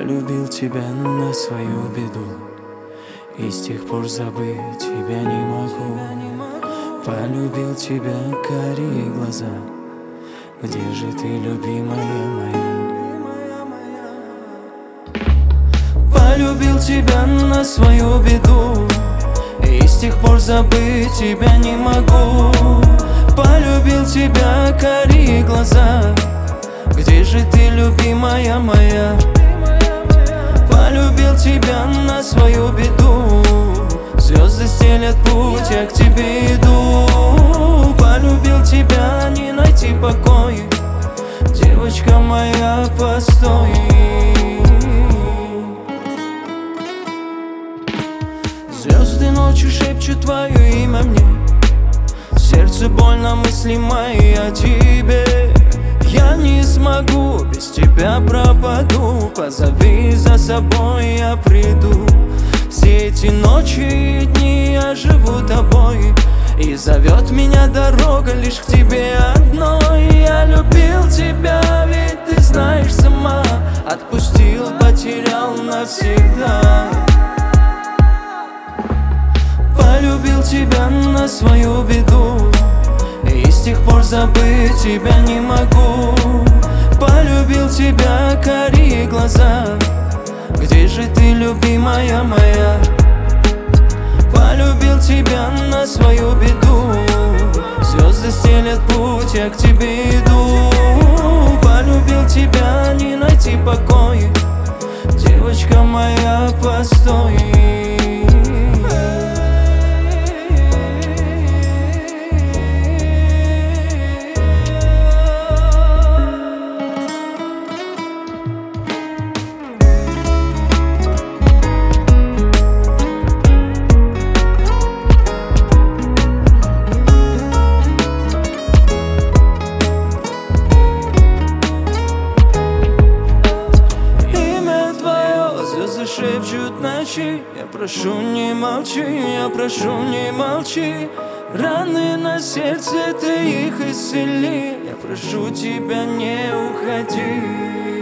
Полюбил тебя на свою беду, и с тех пор забыть тебя не могу. Полюбил тебя, карие глаза, где же ты, любимая моя? Полюбил тебя на свою беду, и с тех пор забыть тебя не могу. Полюбил тебя, карие глаза, где же ты, любимая моя? Полюбил тебя на свою беду, звезды стелят путь, я к тебе иду. Полюбил тебя, не найти покой, девочка моя, постой. Звезды ночью шепчут твое имя мне, сердце больно, мысли мои о тебе. Я не смогу, без тебя пропаду, позови за собой, я приду. Все эти ночи и дни я живу тобой, и зовет меня дорога лишь к тебе одной. Я любил тебя, ведь ты знаешь сама, отпустил, потерял навсегда. Полюбил тебя на свою беду, и с тех пор забыть тебя не могу. Полюбил тебя, карие глаза, где же ты, любимая моя? Полюбил тебя на свою беду, звезды стелят путь, я к тебе иду. Полюбил тебя, не найти покой, девочка моя, постой. Шепчут ночи, я прошу, не молчи, я прошу, не молчи. Раны на сердце, ты их исцели, я прошу тебя, не уходи.